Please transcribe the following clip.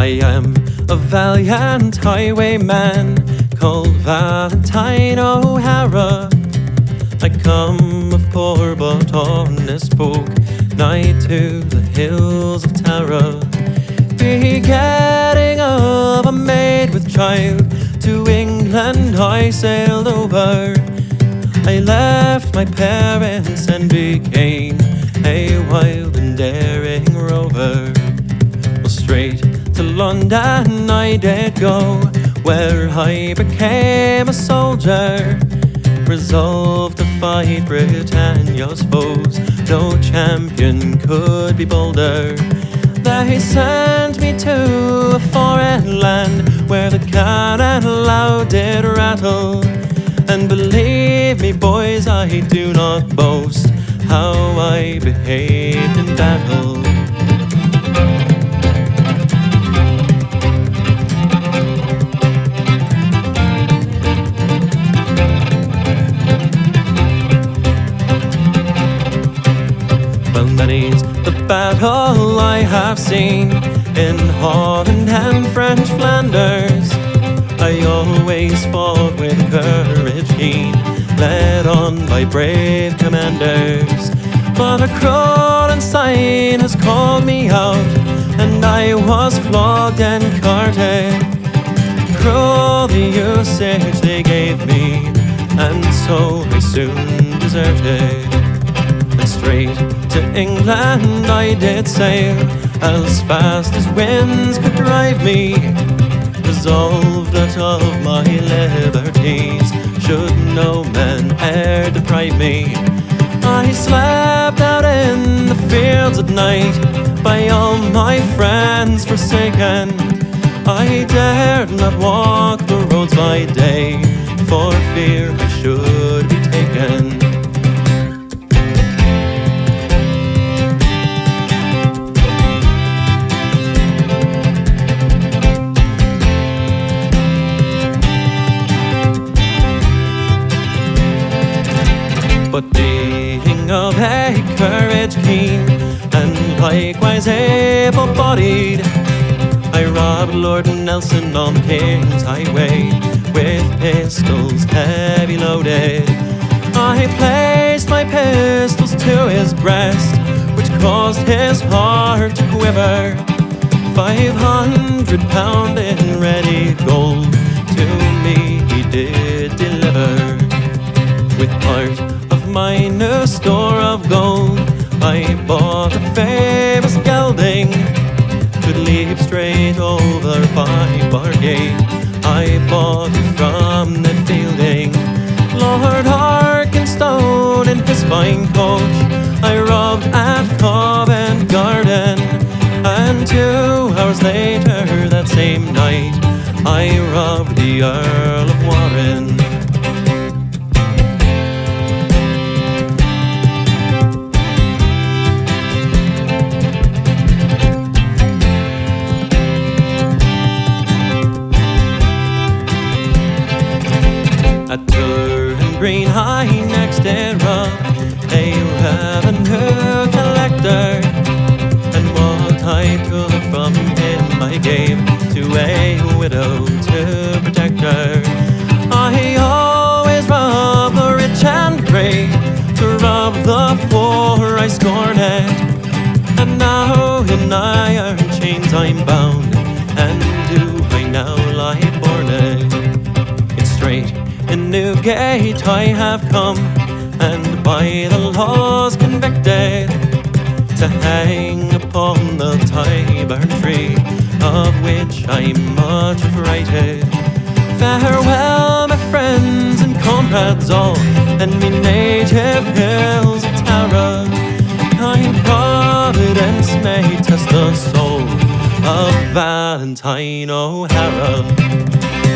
I am a valiant highwayman called Valentine O'Hara. I come of poor but honest folk, nigh to the hills of Tara. Begetting of a maid with child, to England I sailed over. I left my parents and became a wild and daring rover. Well, straight to London I did go, where I became a soldier, resolved to fight Britannia's foes. No champion could be bolder. They sent me to a foreign land, where the cannon loud did rattle. And believe me, boys, I do not boast how I behaved in battle. Well, many's the battle I have seen in Holland and French Flanders. I always fought with courage keen, led on by brave commanders. But a cruel ensign has called me out, and I was flogged and carted. Cruel the usage they gave me, and so I soon deserted. And straight to England I did sail, as fast as winds could drive me, resolved that of my liberties should no man e'er deprive me. I slept out in the fields at night, by all my friends forsaken. I dared not walk the roads by day, for fear I should be taken. But being of a courage keen, and likewise able-bodied, I robbed Lord Nelson on the King's Highway, with pistols heavy loaded. I placed my pistols to his breast, which caused his heart to quiver. 500 pound in ready gold to me he did deliver. With part of my new store of gold, I bought a famous gelding, could leap straight over by bargain. I bought it from the Fielding. Lord Arkenstone in his fine coach I robbed at Covent Garden, and 2 hours later that same night I robbed the Earl of Warren. At Turin Green I next did rob a revenue collector, and what I took from him I gave to a widow to protect her. I always rob the rich and great, to rob the poor I scorn it. And now in iron chains I'm bound, and do I now lie borned? It's straight in Newgate I have come, and by the laws convicted, to hang upon the Tyburn tree, of which I'm much affrighted. Farewell, my friends and comrades all, and me native hills of Tara. Kind Providence may test the soul of Valentine O'Hara.